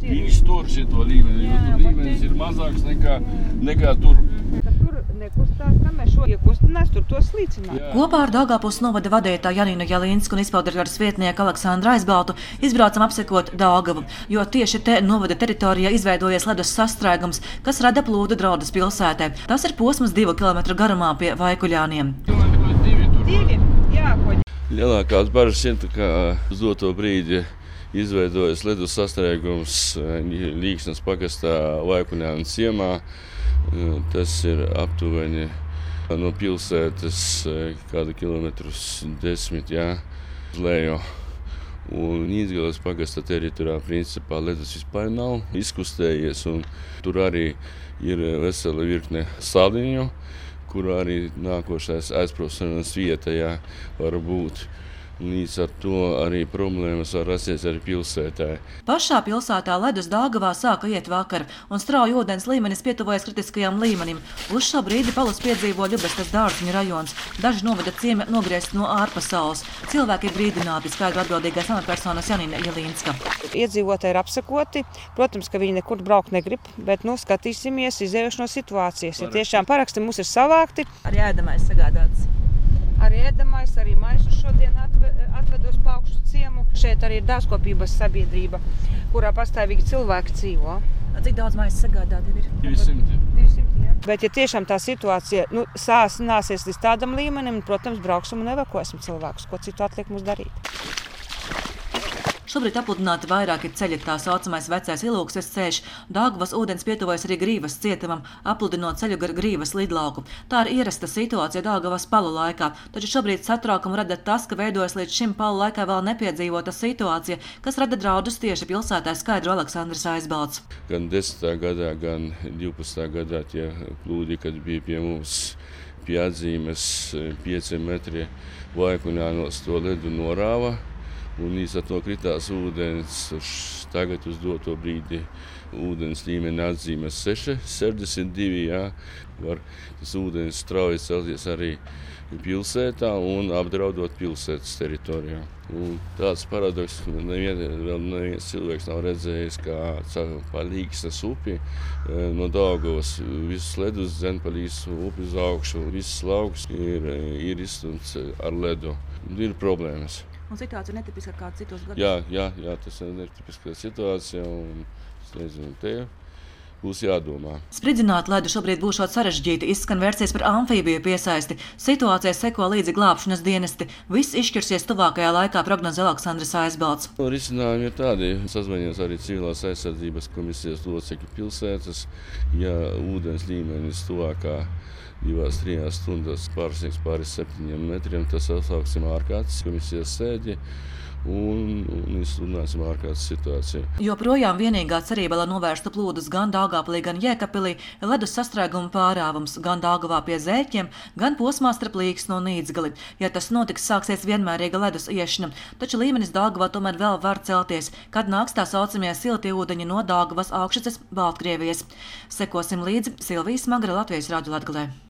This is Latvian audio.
Viņš tur šito līmeni, jo tur līmenis ir mazāks nekā tur. Tur nekustās, kamēr šo iekustinās, tur to slīcināt. Kopā ar Daugavpils novada vadītāju Janinu Jelīnsku un izpildirektoras vietnieku Aleksandru Aizbaltu izbraucam apsekot Daugavu, jo tieši te novada teritorijā izveidojies ledus sastrēgums, kas rada plūdu draudus pilsētē. Tas ir posms 2 kilometru garumā pie Vaikuļāniem. Divi, jākoļ. Lielākās bažas ir, ka uz doto brīdi izveidojas ledus sastrēgums Līksnas pagastā Vaikuļānu ciemā. Tas ir aptuveni no pilsētas kādu kilometrus 10, uz leju. Un Nīdzgales pagasta teritorijā principā ledus vispār nav izkustējies, un tur arī ir vesela virkne saliņu, kur arī nākošais aizprošanas vieta var būt. Līdz ar to arī problēmas var rasties arī pilsētā. Pašā pilsētā ledus Daugavā sāka iet vakar, un strauji ūdens līmenis pietuvojas kritiskajam līmenim. Uz šo brīdi palus piedzīvo Ļubestas Dārziņu rajons. Daži novada ciemi nogriezti no ārpasaules. Cilvēki ir brīdināti, skaidro atbildīgais amatpersonas Janina Jelīnska. Iedzīvotāji ir apsekoti. Protams, ka viņi nekur braukt negrib, bet skatīsimies izējuši no situācijas. Ja tiešām paraksti mums ir savākti. Arī ēdamais sagādāts. Arī ēdamais, arī maisus šodien atvedos pa augšu ciemu. Šeit arī ir dārzkopības sabiedrība, kurā pastāvīgi cilvēki dzīvo. Cik daudz maisa sagādāti ir? 200. 200, jā. Bet ja tiešām tā situācija sāsināsies līdz tādam līmenim, protams, brauksim un evakuēsim cilvēkus. Ko citu atliek mums darīt? Šobrīd apludināti vairāki ceļi, tā saucamais vecais Ilūkses ceļš. Daugavas ūdens pietuvojas arī Grīvas cietumam, apludinot ceļu gar Grīvas lidlauku. Tā ir ierasta situācija Daugavas palu laikā, taču šobrīd satraukumu rada tas, ka veidojas līdz šim palu laikā vēl nepiedzīvota situācija, kas rada draudus tieši pilsētā, skaidro Aleksandrs Aizbalts. Gan 10. gadā, gan 12. gadā tie plūdi, kad bija pie mums pie atzīmes 5 metri Vaikuļānos, to ledu norāva. Un līdz ar to kritās ūdens, tagad uz doto brīdi ūdens līmeni atzīmes 6,62. Var tas ūdens strauji celties arī pilsētā un apdraudot pilsētas teritorijā. Un tāds paradoks, ka vēl neviens cilvēks nav redzējis, kā pa Līksnas upi no Daugavas visus ledus dzen pa Līksnas upi uz augšu. Viss lauks ir izstumts ar ledu. Ir problēmas. Un situācija ir netipiska kā citos gados? Jā, tas ir netipiska situācija, un es nezinu, te būs jādomā. Spridzināt ledu šobrīd būšot sarežģīti, izskan versijas par amfībiju piesaisti. Situācijai seko līdzi glābšanas dienesti. Viss izšķirsies tuvākajā laikā, prognozē Aleksandrs Aizbalts. Risinājumi ir tādi. Sazvanījās arī civilās aizsardzības komisijas locekļi pilsētas. Ja ūdens līmenis tuvākā 2-3 stundās pārsniegs pāri 7 metriem, tas sasauksim ārkārtas komisijas sēdi un izsludināsim ārkārtas situāciju. Joprojām vienīgā cerība, lai novērstu plūdus gan Daugavpilī, gan Jēkabpilī, ir ledus sastrēguma pārāvums gan Daugavā pie Zērķiem, gan posmā starp Līksnu un Nīdzgali. Ja tas notiks, sāksies vienmērīga ledus iešana, taču līmenis Daugavā tomēr vēl var celties, kad nāks tā saucamie siltie ūdeņi no Daugavas augšuces Baltkrievijas. Sekosim līdzi. Silvija Smagra, Latvijas radio Latgalē.